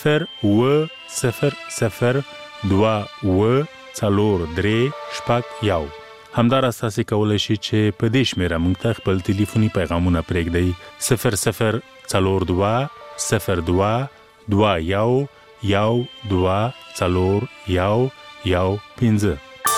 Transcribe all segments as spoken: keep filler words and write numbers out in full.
صفر و صفر صفر دوه و څلور درې شپږ یو. همداراز تاسو کولی شئ چې په دې شمیره موږ ته خپل ټلیفوني پیغامونه پرېږدئ. صفر صفر څلور دوه صفر دوه دوه یو یو دوه څلور یو یو پنځه.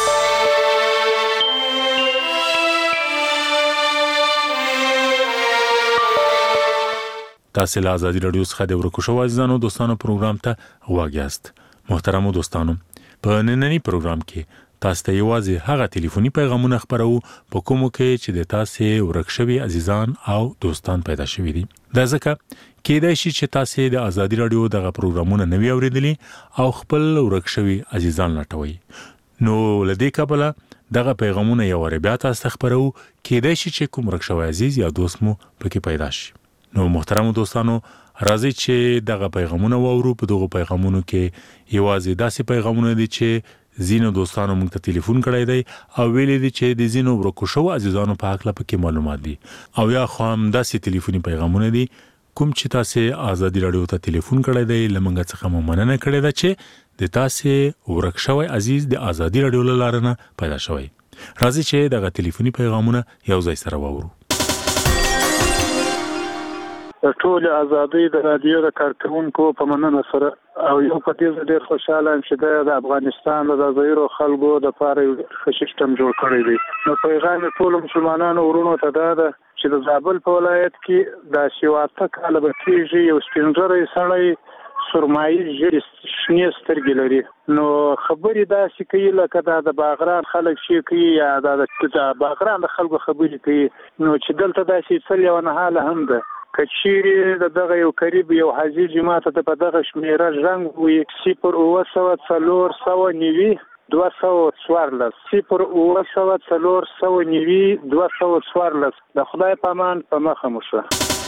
تاسو له ازادي رادیو څخه د ورکو شو عزیزانو دوستانو پروګرام ته غواړئ یاست. محترمو دوستانو، په نننی پروګرام کې تاسو ته یوازې هغه ټلیفوني پیغامونه خبرو په کومو کې چې د تاسو ورک شوي عزیزان او دوستان پیدا شوي دي. دا ځکه کېدای شي چې تاسو د ازادي رادیو دغه پروګرامونه نوي اوریدلي او خپل ورک شوي عزیزان لټوي. نو لدې کبله دغه پیغامونه یو ور بیا تاسو خبرو، کېدای شي چې کوم ورک شوی عزیز یا دوست مو پکې پیدا شي. نو محترم دوستانو، راځي چې دغه پیغامونه وورو. په دغه پیغامونو کې یوازې داسې پیغامونه دي چې زینو دوستانو موږ ته ټلیفون کړی دی او ویلي دي چې د زینو ورکو شو عزیزانو په حق لپاره کې معلومات دي، او یا خو هم داسې ټلیفوني پیغامونه دي کوم چې تاسو ازادي رادیو ته ټلیفون کړی دی لمنګه څخه مو مننه کړې ده چې د تاسو ورک شوی عزیز د ازادي رادیو لاره نه پیدا شوی. راځي چې دغه ټلیفوني پیغامونه یو ځای سره وورو. ټول ازادي د رادیو د کارکونکو په مننه سره او یو په دې ډېر خوشاله یم چې د افغانستان د ځایرو خلکو د لپاره ښه سیستم جوړ کړی دی. نو پیغام ټول مسلمانانو ورونو ته دا ده چې د زابل په ولایت کې د شواته کاله به کېږي یو سپینږیری سړی سرمایي ژیړې شنې سترګې لري. نو خبرې داسې کوي لکه دا د باغران خلک چې کوي یا د باغران د خلکو خبرې کوي. نو چې دلته داسې څه یو نهاله هم ده کچيري دغه یو قریب یو حاجی جماعت ته په دغه شمیره رنګ وي صفر اوه سوه څلور سوه نوي دوه سوه څوارلس صفر اوه سوه څلور سوه نوي دوه سوه څوارلس. د خدای په امان په مخه مو شه.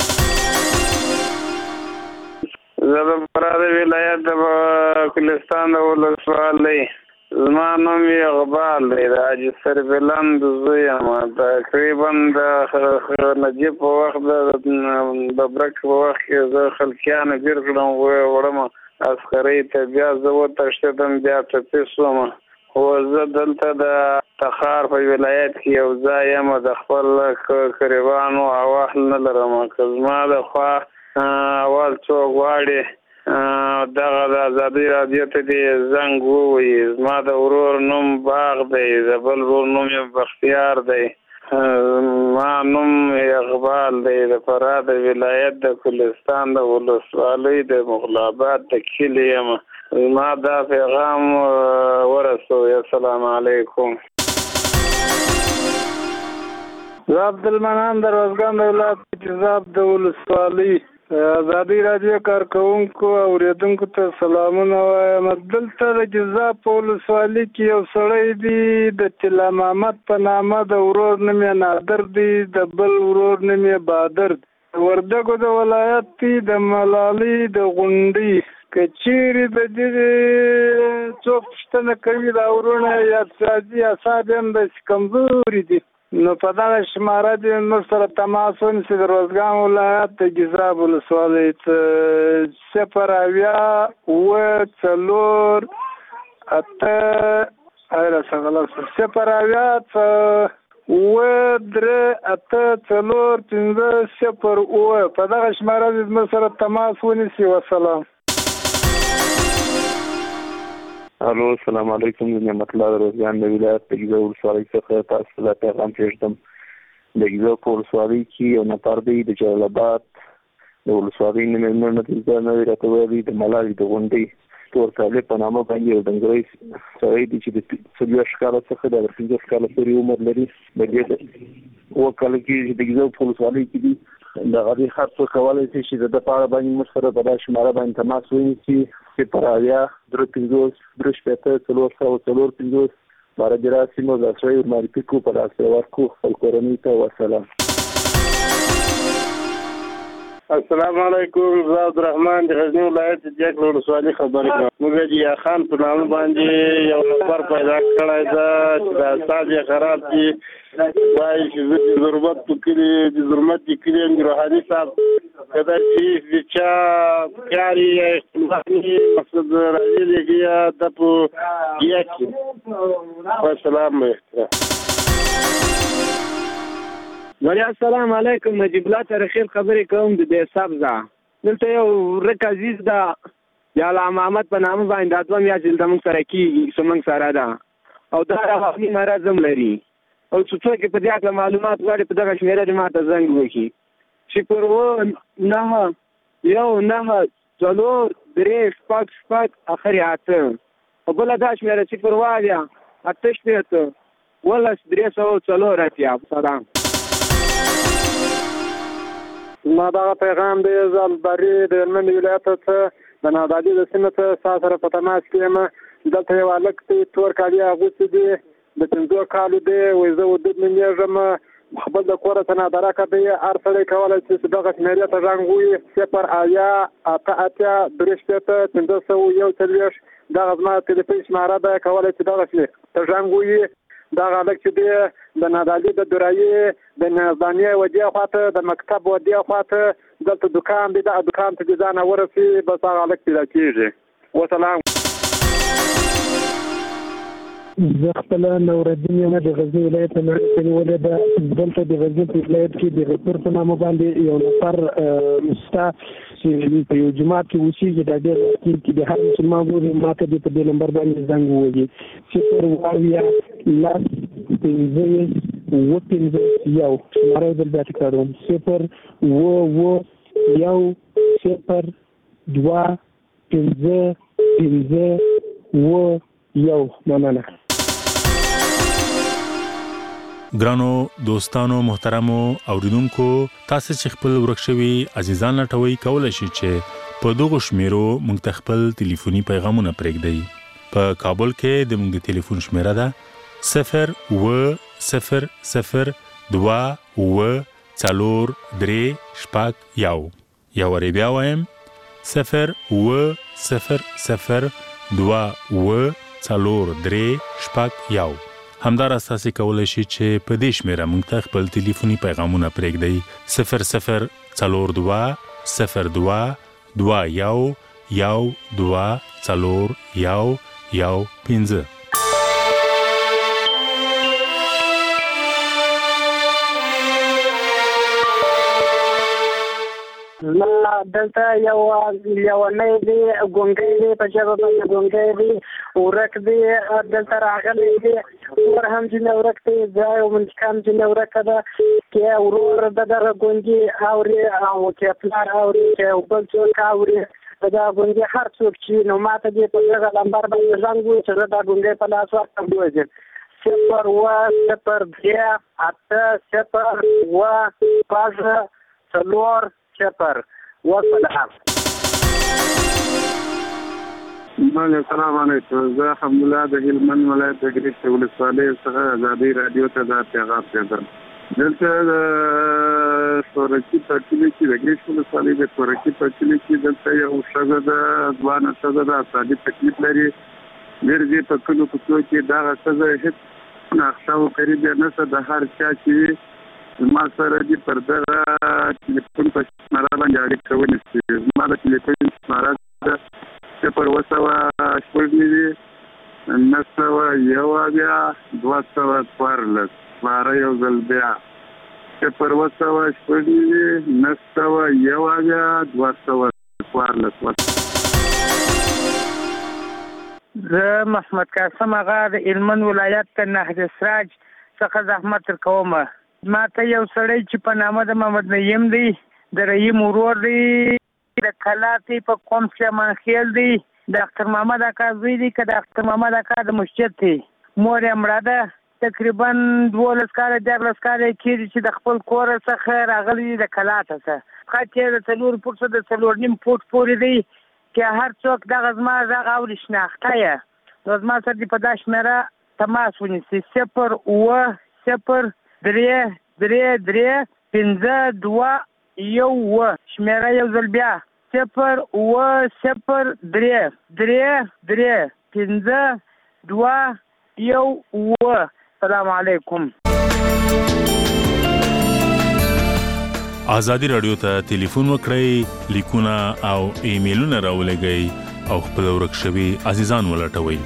زه د فراه ولایت د کلستان د ولسوالۍ، زما نوم یې اقبال دی، د حاجي سربلند زوی یم. تقریبا د نجیب په وخت د ببرک په وخت کې زه خلکیانو ګیر کړم وړم عسکرۍ ته، بیا زه وتښتېدم، بیا ټپي شوم. خو زه دلته د تخار په ولایت کې یو ځای یم، د خپل قریبانو اواهل نه لرم. که زما د خوا اول څوک غواړي دغه د ازادي رادیو ته دې زنګ ووایي. زما د ورور نوم باغ دی، د بل ورور نوم یې بختیار دی، ما نوم اقبال دی، د فراه د ولایت د کلستان د ولسوالۍ د مغلاباد د کلي یم. ما دا پیغام ورسوي. السلام علیکم. زه عبدالمنان د روزګان د ولایت جذاب د ولسوالۍ ازادي رادیو کارکونکو اوریدونکو ته سلامونه وایم. دلته د جذاب په ولسوالۍ کې یو سړی دی د طلا محمد په نامه، د ورور نوم یې نادر دی، د بل ورور نوم یې بادر دی. وردګو د ولایت دی، د ملالۍ د غونډۍ. که چیرې د دې څوک پوښتنه کوي دا ورونه یا اقتصادي اعصاب هم داسې کمزوري دي، نو په دغه شماره دې موږ سره تماس ونیسي. د روزګان ولایت د جذاب ولسوالۍ صفر اویا اوه څلور اته صفر اویا اوه درې اته څلور پنځه صفر اوه. په دغه شماره دې موږ سره تماس ونیسي. وسلام. الو، السلام علیکم. د نعمت الله د روزګان د ولایت د ګیزو ولسوالۍ څخه تاسو ته پیغام پېږدم. د ګیزو په ولسوالۍ کې یو نفر دی د جلال آباد د ولسوالۍ نه مېرمن نه نوی راته ویلي د ملالۍ د غونډۍ تور طالب په نامه باندې یو ډنګری سړی دی چې د څلوېښت کاله څخه د پنځوس کاله پورې عمر لري. د دې اووه کاله کې چې د ګیزو په ولسوالۍ کې دي، د هغې هر څوک کولی شي چې د ده په اړه باندې موږ سره په دا شماره باندې تماس ونیسي. صفر اویا درې پنځوس درې شپېته څلور سوه څلور پنځوس. باره دې راسي نو دا سړی ورمعرفي کړو، په داسې ورکړو خپل کورنۍ ته. وسلام. السلام علیکم. زه عبدالرحمن د غزنی ولایت د جګ ولسوالۍ خبرې کوم. موږ د یا خان په نامه باندې یو نفر پیدا کړی ده چې د اعصاب یې خراب دي. وایي چې زه د ضرورت په کلي د ضرورت د کلي یم روحاني صاحب کدا چې د چا کاري یا اختلافي مقصد راځي لګي د په یا کې. السلام علیکم. ولی السلام علیکم. نجیب الله ترخیل خبرې کوم د دې سبزه. دلته یو ورک عزیز ده یا علامه محمد په نامه باندې دوم یا چې زموږ سره کېږي زموږ سره ده او دا رواني مرض هم لري او چې څوک په دې اړه معلومات غواړي په دغه شمېره دې ماته زنګ وکړي. صفر اووه نهه یو نهه څلور درې شپږ شپږ اخر یې اته او بله دا شمېره صفر اووه اویا اته شپېته اوولس درې سوه څلور اتیا. سلام. ما دغه پیغام دی زه البري د هلمند ولایت څخه د نادعلي د سیمې څخه ستا سره په تماس کې یم. دلته یو هلک دی تور کالي اغوستي دي د پنځو کالو دی. وایي زه ودود نومېږم خپل د کوره څه نادرکه دی. هر سړی کولی شي چې دغه شمېرې ته زنګ ووهي صفر اویا اته اتیا درې شپېته پنځه سوه یو څلوېښت. دغه زما تلیفون شماره ده کولی شي دغه ته زنګ ووهي. دغه هلک چې دی د نادعلي د درایي د نظامیې ودې خواته د مکتب ودې خواته دلته دکان دی. دغه دکان ته دې ځانه ورسي بس هغه هلک پیدا کېږي. وسلام. زه خپله نورالدین یم د غزني ولایت نه ولې ده. دلته د غزني په ولایت کې د غفور په نامه باندې یو نفر شته چې په یو جومات کې اوسېږي. دا ډېر وخت کې د هر مسلمان ګوري ماته دې په دې نمبر باندې زنګ ووهي. صفر اووه اویا لس پنځه اووه پنځه یو. شماره یې بل بیا تکراروم. صفر اووه اووه یو صفر دوه پنځه پنځه اووه یو. مننه. ګرانو دوستانو محترمو اوریدونکو تاسو چې خپل ورک شوي عزیزان لټوي کولای شئ چې په دغه شمیرو موږ ته خپل ټلیفوني پیغامونه پرېږدئ. په کابل کې د موږ د ټلیفون شمیره ده صفر اووه صفر صفر دوه اووه څلور درې شپږ یو. یو وارې بیا وایم صفر اووه صفر صفر دوه اووه څلور درې شپږ یو. همدارس تاسو کولای شئ چې په دې شمیره موږ ته خپل ټلیفوني پیغامونه پرېږدئ. صفر صفر څلور دوه صفر دوه دوه یو یو دوه څلور یو یو پنځه. ما دلته یو لیونی دی ګونګی دی په ژبه باندې ګونګی دی ورک دی دلته راغلی دی. ور هم ځینې ورک دی زه یو منتقام ځینې ورکه ده که ورور د دغه ګونګي اوري او که پلار اوري که بل څوک اوري د دغه ګونګي هر څوک چې نو ما ته دې په دغه نمبر باندې زنګ ووایي چې زه دا ګونګی په لاس ورکړم ووځم. صفر اووه صفر درې اته صفر اووه شپږ څلور صفر. وسلام. السلام علیکم. زه حمدالله د هلمند ولایت د ګریش ولسوالۍ څخه ازادي رادیو ته دا پیغام پرېږدم. دلته د سورکي په کلي کې د ګریش ولسوالۍ د سورکي په کلي کې دلته یو ښځه ده ځوانه ښځه ده اعصابي تکلیف لري. ګرځي په کلو کوڅو کې دغه ښځه هېڅ نقشه و قریب یې نشته. د هر چا چې زما سره دې پر دغه ټلیفون په شماره باندې اړیکه ونیسي. زما د ټلیفون شماره ده صفر اووه سوه شپږ نوي نهه سوه یو اویا دوه سوه څوارلس. شماره یو ځل بیا صفر اووه سوه شپږ نوي نهه سوه یو اویا دوه سوه څوارلس. زه محمد قاسم آغا د هلمند ولایت د نهر سراج څخه زحمت درکوم. ما ته یو سړی چې په نامه د محمد نعیم دی د رحیم ورور دی د کلاتې په قوم سلیمان خیل دی د اختر محمد اکا زوی دی که د اختر محمد اکا د مسجد دی. مور یې مړه ده تقریبا دولس کاله دیارلس کاله یې کېږي چې د خپل کور څخه راغلی دی د کلاته څخه. خط یې د څلور فوټ د څلور نیم فوټ پورې دی که هر څوک دغه زما غږ اوري شناخته یې نو زما سره دې په دا شمېره تماس ونیسي. صفر اووه صفر درې درې درې پنځه دوه یو و شمیره یو ځل بیا صفر اوه صفر درې درې درې پنځه دوه یو اوه. السلام علیکم. آزادي رادیو ته ټلیفون وکړئ، لیکونه او ایمیلونه راولېږئ او خپل ورک شوي عزیزان ولټوئ.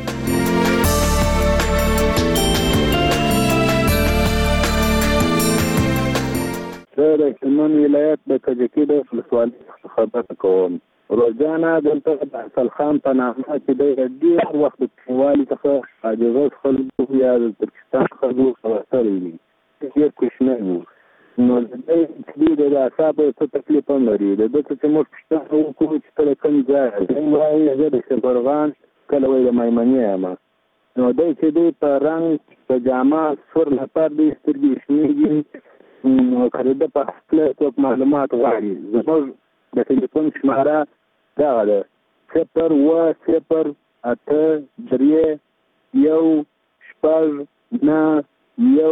زه د هلمند ولایت د کجکي د ولسوالۍ خبره کوم. روزانه دلته د اصل خان په نامه چې دی ډېر وخت د کلیوالي څخه عاجز خلکو یا د ترکستان خلکو سره سره وي، ډېر کوچنی و. نو د دې د اعصابو څه تکلیف هم لري. د ده چې موږ پوښتنه وکړو چې کله کوم ځای دی وایي زه د شبرغان، کله وایي د میمنې یم. نو دی چې دی په رنګ په جامه سور لپاره دی سترګې شنېږي. نو که د په هکله څوک معلومات غواړي زموږ د ټلیفون شماره دغه ده صفر اوه صفر اته درې یو شپږ نه یو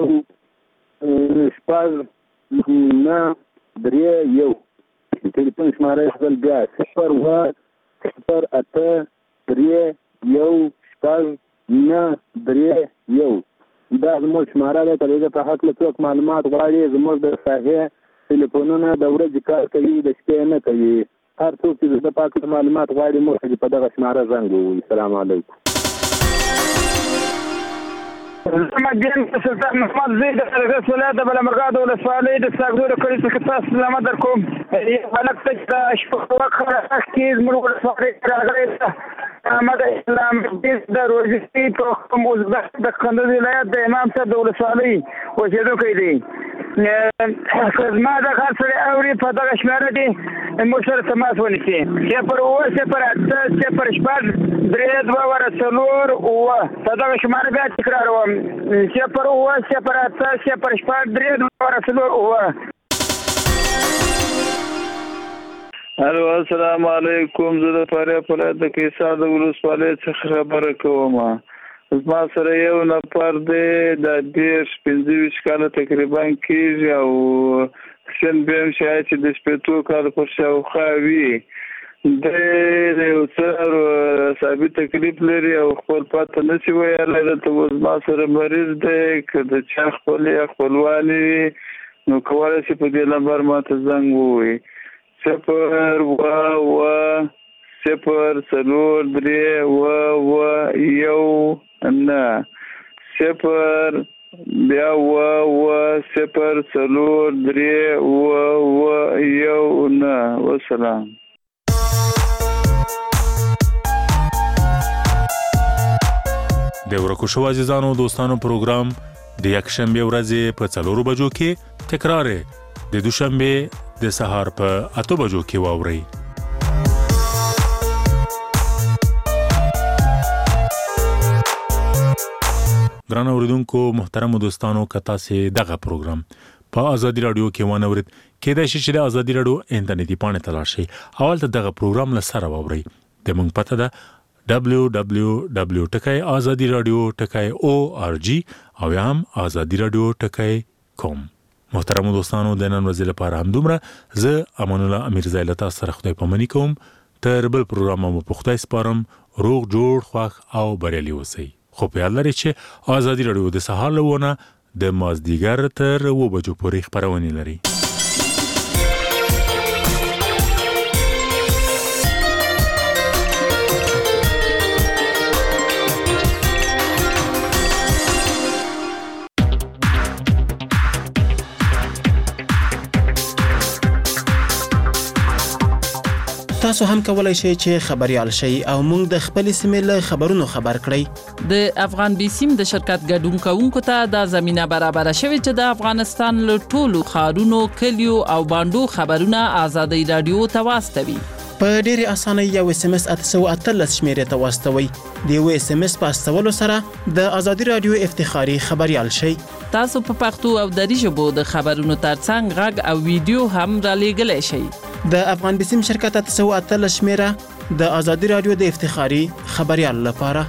شپږ نه درې یو. ټلیفون شماره یې ځل بیا صفر اوه صفر اته درې یو شپږ نه درې یو. دا زموږ شماره ده. که د په هکله څوک معلومات غواړي زموږ د ساحې ټلیفونونه د ورځې کار کوي، د شپې نه کوي. هر څوک چې د په هکله معلومات غواړي موږ ته په دغه شماره زنګ ووهي. السلام علیکم. محمد سلطان محمد زید د کارګس ولایت د بلمرغاد ولسوالۍ د ساګدو د کلي څخه تاسو سلامت در کوم. هلک ته چې د شپږ وخت کې زموږ ولسوالۍ کې راغلی ده احمد اسلام د روزي په کوم ازبک د کندوز ولایت د امام صاحب د ولسوالۍ اوسېدونکی دی. زما د کار سره اوري په دغه شماره کې موږ سره تماس ونیسي. صفر اوه صفر اته صفر شپږ درې دوه وره څلور اوه. په دغه شماره بیا تکراروم صفر اوه صفر اته صفر شپږ درې دوه وره څلور اوه. الو السلام علیکم. زه د فاریاب ولایت د کیسار د ولسوالۍ څخه خبره کوم. زما سره یو نفر دی د دېرش پنځه ویشت کاله تقریبا کېږي او سن بیا هم شاید چې د شپېتو کاله پر شاوخوا وي. دی د یو څه اعصابي تکلیف لري او خپل پته نشي ویلی. دلته اوس زما سره مریض دی. که د چا خپل یا خپلوان وي نو کولی شي په دې نمبر ماته زنګ ووهي. صفر اوه اوه صفر څلور درې اوه اوه یو نه صفر بیا اوه اوه صفر څلور درې اوه اوه یو نه. وسلام. د ورکو شو عزیزانو دوستانو پروګرام د یکشنبه ورځې په څلورو بجو کې تکرار د دوشنبه د سهار په اته بجو کې واوري. ګران اوریدونکو محترم دوستانو، کتا سي دغه پروګرام په آزادي رادیو کې ونورید کېدای شي چې د آزادي رادیو انټرنیټي پاڼه ته لاړ شئ. اول ته دغه پروګرام له سره واورئ. د موږ پته ده دبلیو دبلیو دبلیو ټکی آزادي رادیو ټکی او آر جی او یا هم آزادي رادیو ټکی کوم. محترم دوستانو، د نن ورځې لپاره هم دومره. زه امان الله امیرزی له تاسو سره خدای پاماني کوم. تر بل پروګرام مو په خدای سپارم. روغ جوړ خوښ او بریالي اوسئ. خو په یاد لرئ چې آزادي رادیو د سهار له ونه د مازدیګر تر اوه بجو پورې خپرونې لري. تاسو هم کولای شئ چې خبريال شئ او موږ د خپل سیمې له خبرونو خبر کړئ. د افغان بیسیم د شرکت ګډون کوونکو ته د زمينه برابر شوی چې د افغانستان له ټولو ښارونو، کلیو او باندو خبرونه آزادي رادیو ته واستوي. په ډېر اسانه یو اس ام اس اته سوه اتلس شمیرې ته واستوي. د یو اس ام اس په استولو سره د آزادي رادیو افتخاري خبريال شئ. تاسو په پښتو او دری ژبه د خبرونو ترڅنګ غږ او ویډیو هم را لېږلی شئ. د افغان بیسیم شرکت اته سوه اتلس شمیره د آزادي رادیو د افتخاري خبريال لپاره.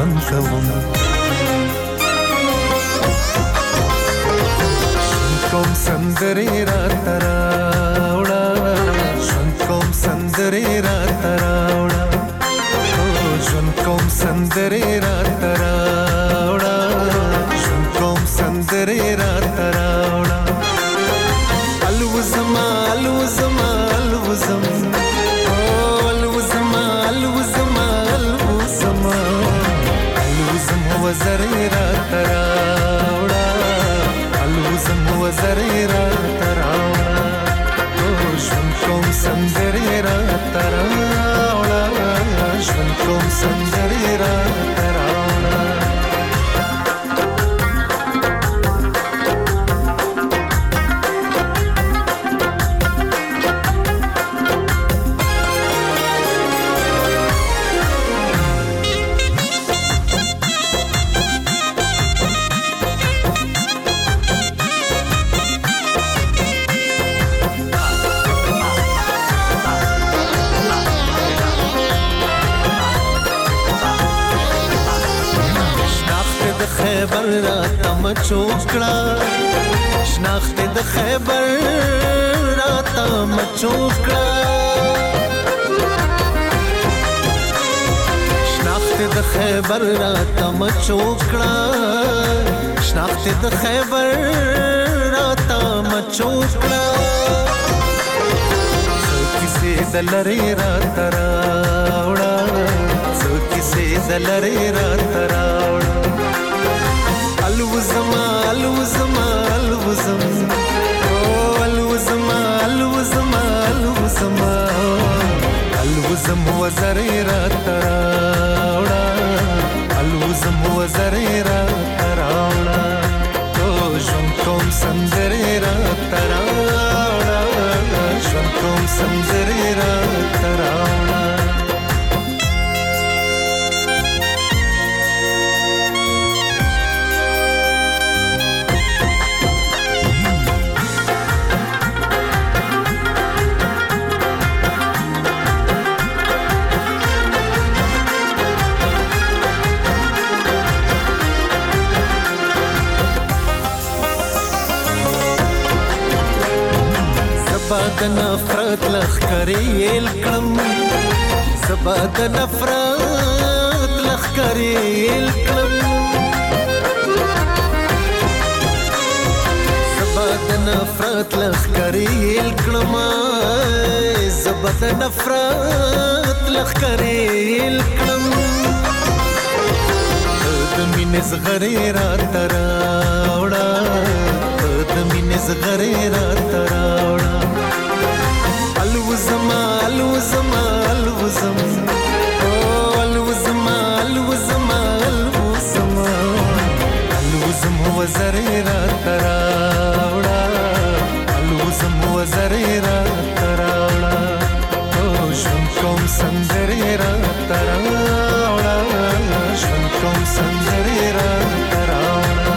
ژوند کوم کوم سندرې را تراوړه ژوند کوم سندرې را تراوړه ژوند کوم سندرې را تراوړه ژوند کوم سندرې را تراوړه الوزما الوزما الوزم الوزما الوزما الوزما الوزم وزرې را تراوړه الوزم وزرې را تراوړه ژوند کوم سندرې را تراوړه ژوند کوم سندرې را تراوړه خیبر را تم چوکړه شناخت د خیبر را تم چوکړه شناخت د خیبر را تم چوکړه شناخت د خیبر را تم چوکړه څو کیسې د لری را تراوړه څو کیسې د لری را تراوړه الوزما الوزما الوزم الوزما الوزما الوزما الوزم وزرې را تراوړه الوزم وزرې را تراوړه ژوند کوم سندرې را تراوړه ژوند کوم سندرې را تراوړه زبا د نفرت لخکرې الکړم زبا د نفرت لخکرې الکړم زبا د نفرت لخکرې الکړم زبا د نفرت لخکرې الکړم د مینې زغرې را تراوړه د مینې زغرې را تراوړه الوزما الوزما الوزم الوزما الوزما الوزما الوزم وزرې را تراوړه الوزم وزرې را تراوړه ژوند کوم سندرې را تراوړه ژوند کوم سندرې را تراوړه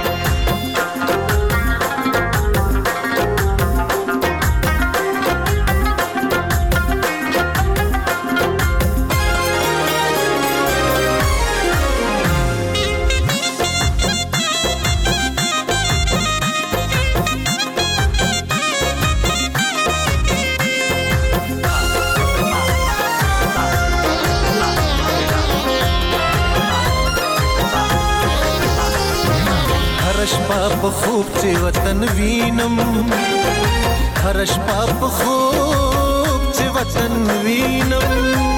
شپه په خوب چې وطن وینم هر شپه په خوب چې وطن وینم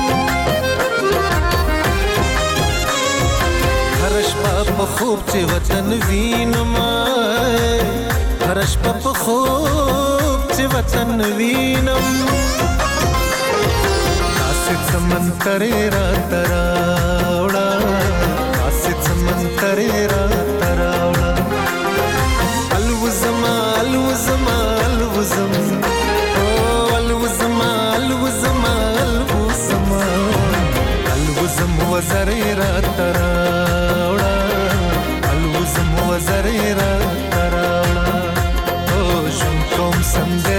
هر شپه په خوب چې وطن وینم هر شپه په خوب چې وطن وینم آسې سمندرې را تراوړه آسې سمندرې را تراوړه الوزما الوزما الوزم الوزما الوزما الوزما الوزم وزرې را تراوړه الوزم وزرې را تراوړه ژوند کوم سندرې